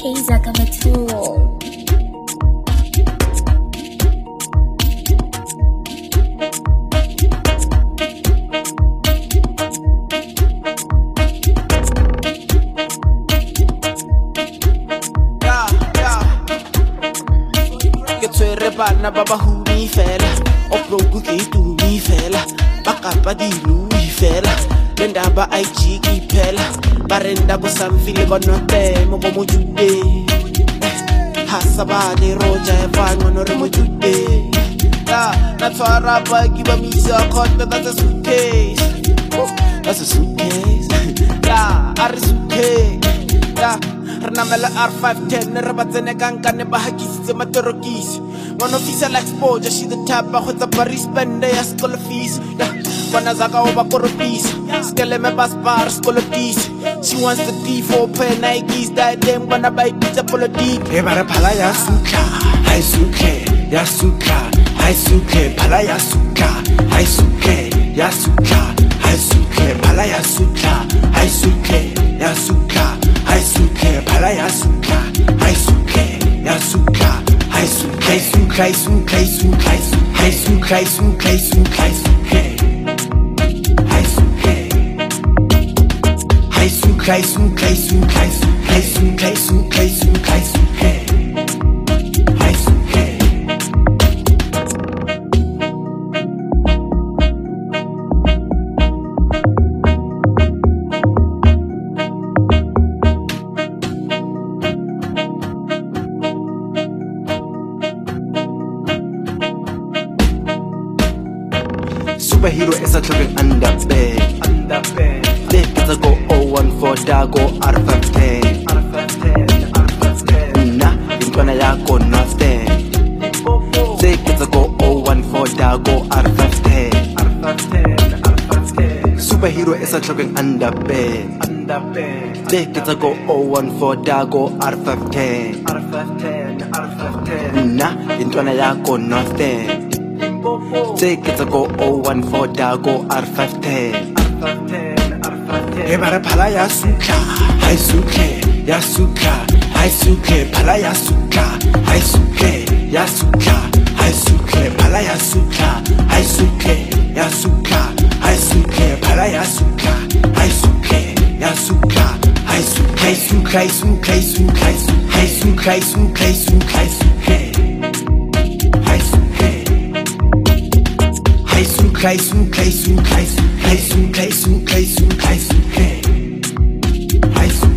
Kaiser Kametool. Bana baba humi fela Oplogu ke tumi fela Bakapa di lui fela Lendaba aijiki pela Barenda bo samfile bonote Mobo mojude Hasabade roja evango no remo jude Na twara bagi ba misa But that's a suitcase That's a suitcase Ari suitcase Renamela R510 Nerabatsene kankane bahakisitse matorokisi Ngono visa like exposure She the type ba khwetsa Paris spende ya school fees Bona zaka oba koropisa Skele me basbar school fees She wants the D4 pair Nikes That them gonna buy pizza politique Ebare phala ya suka Hai suke ya suka Hai suke phala ya suka Hai suke ya suka Hai suke phala ya suka Hai suke ya suka Hai suke phala ya suka Hai suke ya suka Hai suke Hai suke Hai suke Hai suke Hai suke Hai suke Hai suke Hai suke Hai suke Hai suke Hai suke Hai suke Hai suke Hai suke Hai suke Hai suke Hai suke Superhero is a talking underbed. They get a go 014 Dago R510. Nah, in Twana Yako nothing. They get a go 014 Dago R510. Superhero is a talking underbed. They get a go 014 Dago R510. Nah, in Twana Yako nothing. Take it to go 014 Dago R510. Ebare phala ya suka Hai suke ya suka Hai suke phala ya suka Hai suke ya suka Hai suke phala ya suka Hai suke ya suka Hai suke phala ya suka Hai suke ya suka Hai suke Hai suke Hai suke Hai suke Hai suke Hai suke Hai suke Hai suke Hai suke Hai suke Hai suke Hai suke Hai suke Hai suke Hai suke Hai suke Hai suke Hai suke